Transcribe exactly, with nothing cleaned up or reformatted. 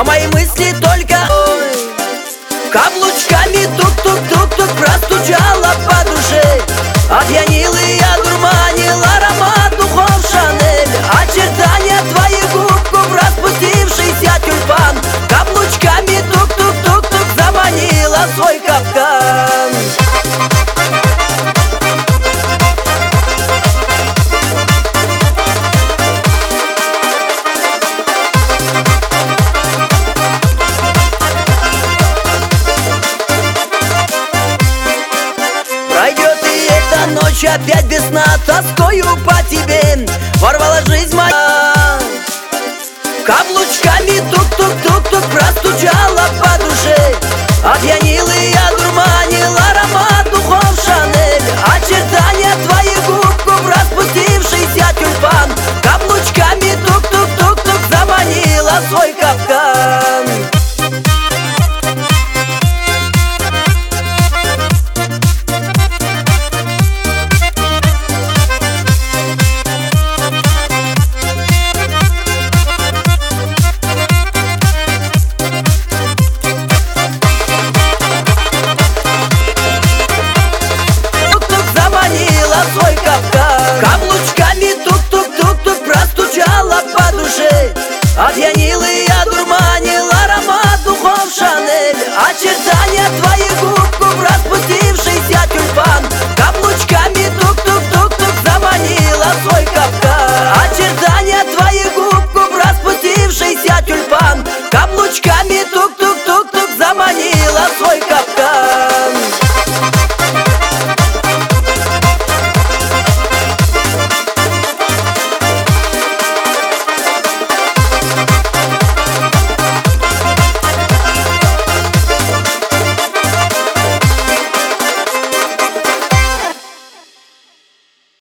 мои мысли только ой. Каблучками тук-тук-тук-тук простучала по душе. Опьянил и одурманил аромат духов Шанель. Очертания твоих губ, распустившийся тюльпан. Каблучками тук-тук-тук-тук заманила свой капкан. Пройдет и эта ночь опять без сна, тоскою по тебе ворвала жизнь моя. Каблучками тук-тук-тук-тук простучала по душе. Опьянил и одурманил аромат духов Шанель. Очертания твоих губ, распустившийся тюльпан. Каблучками тук-тук-тук-тук заманила свой капкан. Свой капкан. Каблучками тук-тук-тук-тук простучала по душе. Опьянил и одурманил аромат духов Шанель. Очертания твоих губ, распустившийся тюльпан. Каблучками тук-тук-тук-тук заманила свой капкан. Очертания твоих губ, распустившийся тюльпан. Каблучками